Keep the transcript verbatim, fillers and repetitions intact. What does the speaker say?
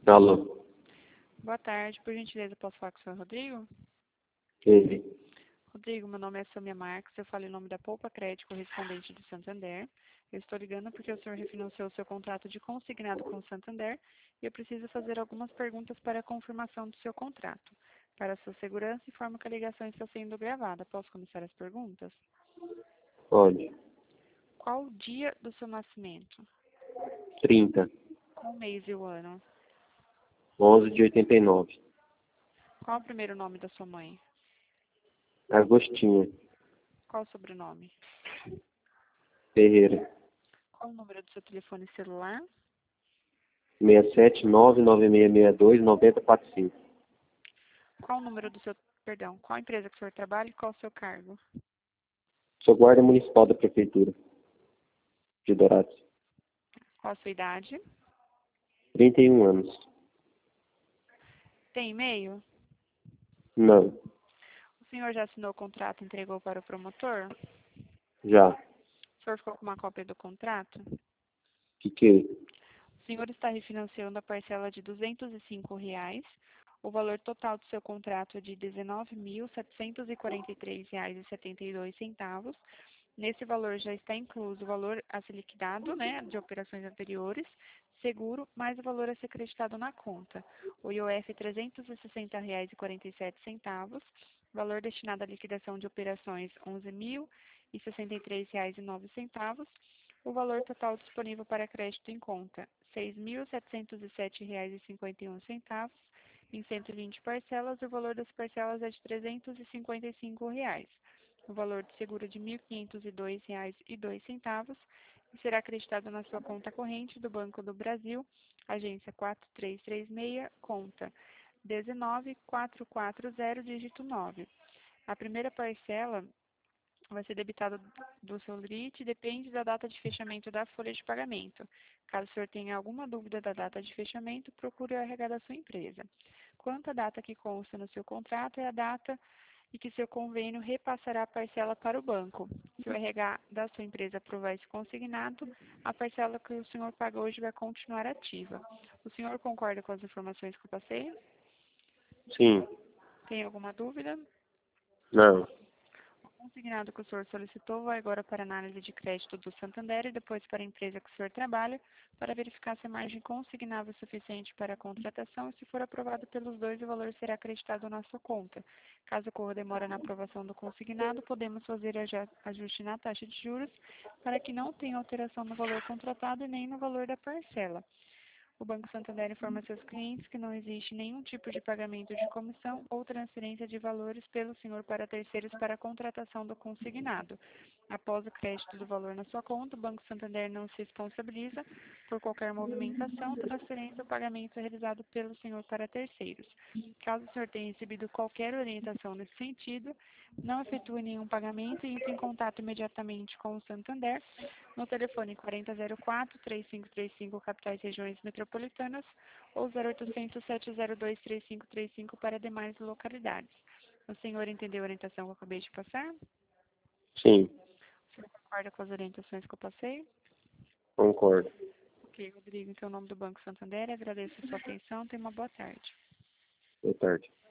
Alô, Boa tarde, por gentileza, posso falar com o senhor Rodrigo? ele. Rodrigo, meu nome é Samia Marques, eu falo em nome da Poupa Crédito correspondente do Santander. Eu estou ligando porque o senhor refinanciou seu contrato de consignado com o Santander e eu preciso fazer algumas perguntas para a confirmação do seu contrato. Para sua segurança, informo que a ligação está sendo gravada. Posso começar as perguntas? Pode. Qual o dia do seu nascimento? trinta, Qual o mês e o ano? onze de oitenta e nove. Qual o primeiro nome da sua mãe? Agostinha Qual o sobrenome? Ferreira. Qual o número do seu telefone celular? seis sete nove nove seis seis dois nove zero quatro cinco. Qual o número do seu, perdão, qual empresa que o senhor trabalha e qual o seu cargo? Sou guarda municipal da prefeitura de Dourados. Qual a sua idade? trinta e um anos. Tem e-mail? Não. O senhor já assinou o contrato e entregou para o promotor? Já. O senhor ficou com uma cópia do contrato? Fiquei. O senhor está refinanciando a parcela de duzentos e cinco reais. O valor total do seu contrato é de dezenove mil setecentos e quarenta e três reais e setenta e dois centavos. Nesse valor já está incluso o valor a ser liquidado, né, de operações anteriores, seguro, mais o valor a ser acreditado na conta. O I O F é trezentos e sessenta reais e quarenta e sete centavos, valor destinado à liquidação de operações onze mil e sessenta e três reais e nove centavos. O valor total disponível para crédito em conta, seis mil setecentos e sete reais e cinquenta e um centavos, em cento e vinte parcelas. O valor das parcelas é de trezentos e cinquenta e cinco reais. O valor de seguro de mil quinhentos e dois reais e dois centavos e será acreditado na sua conta corrente do Banco do Brasil, agência quatro três três seis, conta um nove quatro quatro zero, dígito nove. A primeira parcela vai ser debitada do seu L R I T e depende da data de fechamento da folha de pagamento. Caso o senhor tenha alguma dúvida da data de fechamento, procure o R H da sua empresa. Quanto à data que consta no seu contrato, é a data e que seu convênio repassará a parcela para o banco. Se o R H da sua empresa aprovar esse consignado, a parcela que o senhor paga hoje vai continuar ativa. O senhor concorda com as informações que eu passei? Sim. Tem alguma dúvida? Não. O consignado que o senhor solicitou vai agora para a análise de crédito do Santander e depois para a empresa que o senhor trabalha, para verificar se a margem consignável é suficiente para a contratação e, se for aprovado pelos dois, o valor será acreditado na sua conta. Caso ocorra demora na aprovação do consignado, podemos fazer ajuste na taxa de juros para que não tenha alteração no valor contratado e nem no valor da parcela. O Banco Santander informa seus clientes que não existe nenhum tipo de pagamento de comissão ou transferência de valores pelo senhor para terceiros para a contratação do consignado. Após o crédito do valor na sua conta, o Banco Santander não se responsabiliza por qualquer movimentação, transferência ou pagamento realizado pelo senhor para terceiros. Caso o senhor tenha recebido qualquer orientação nesse sentido, não efetue nenhum pagamento e entre em contato imediatamente com o Santander no telefone quarenta zero quatro, três cinco três cinco, capitais e regiões metropolitanas, ou zero oitocentos, sete zero dois, três cinco três cinco para demais localidades. O senhor entendeu a orientação que eu acabei de passar? Sim. O senhor concorda com as orientações que eu passei? Concordo. Ok, Rodrigo, então, em nome do Banco Santander, agradeço a sua atenção. Tenha uma boa tarde. Boa tarde.